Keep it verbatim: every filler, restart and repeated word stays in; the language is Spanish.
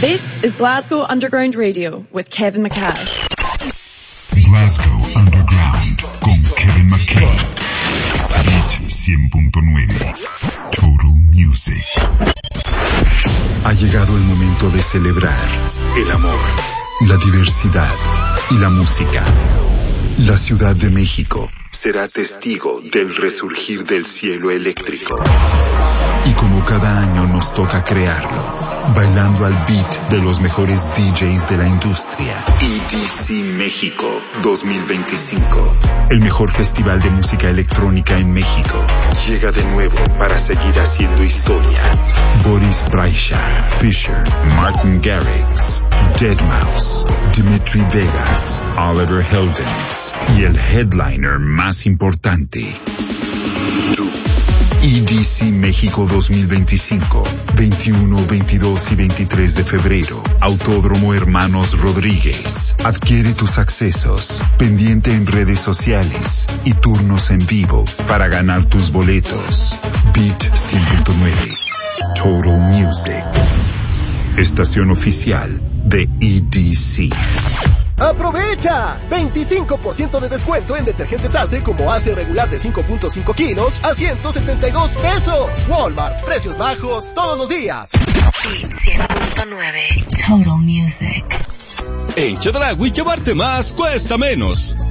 This is Glasgow Underground Radio with Kevin McKay. Glasgow Underground con Kevin McKay. Beat cien punto nueve. Total Music. Ha llegado el momento de celebrar el amor, la diversidad y la música. La Ciudad de México será testigo del resurgir del cielo eléctrico. Y como cada año nos toca crearlo, bailando al beat de los mejores D Js de la industria. E D C México dos mil veinticinco. El mejor festival de música electrónica en México. Llega de nuevo para seguir haciendo historia. Boris Brejcha, Fisher, Martin Garrix, deadmau five, Dimitri Vegas, Oliver Heldens y el headliner más importante, tú. E D C México dos mil veinticinco, veintiuno, veintidós y veintitrés de febrero. Autódromo Hermanos Rodríguez. Adquiere tus accesos, pendiente en redes sociales y turnos en vivo para ganar tus boletos. Beat cien punto nueve. Total Music. Estación oficial de E D C. ¡Aprovecha! veinticinco por ciento de descuento en detergentes Ace como Ace regular de cinco punto cinco kilos a ciento setenta y dos pesos. Walmart, precios bajos todos los días. cien punto nueve. Total Music. En Chedraui llevarte más cuesta menos.